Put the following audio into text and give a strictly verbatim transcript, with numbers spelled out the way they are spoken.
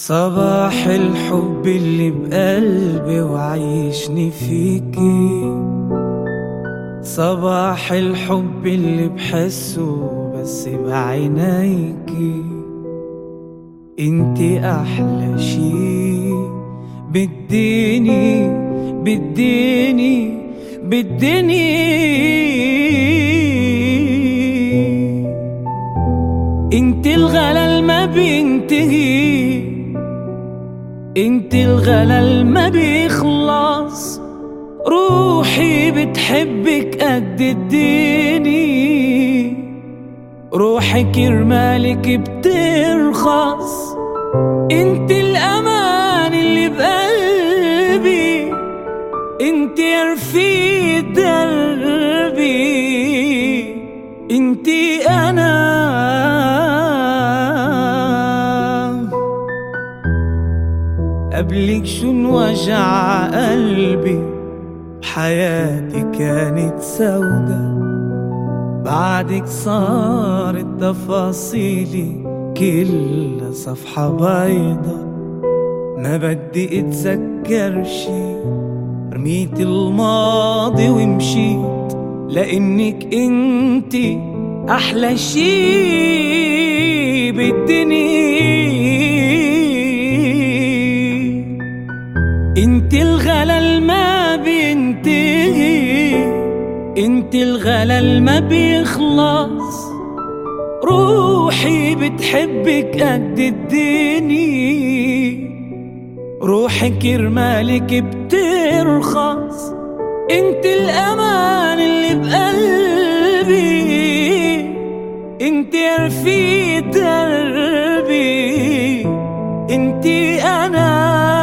صباح الحب اللي بقلبي وعيشني فيكي، صباح الحب اللي بحسه بس بعينيكي. انتي احلى شي بالدنيا بالدنيا بالدنيا، انتي الغلا ما بينتهي، انتي الغلا ما بيخلص. روحي بتحبك قد الدنيا، روحي كرمالك بترخص. انتي الامان اللي بقلبي، انتي يا رفيق دربي، انتي انا. قبلك شو انوجع قلبي، حياتي كانت سودة، بعدك صارت تفاصيلي كلها صفحة بيضة. ما بدي اتذكر شي، رميت الماضي ومشيت، لانك انتي احلى شي بالدنيا. انتي الغلا ما بينتهي، انتي الغلا ما بيخلص. روحي بتحبك قد الدنيا، روحي كرمالك بترخص. انتي الامان اللي بقلبي، انتي يا رفيق دربي، انتي انا.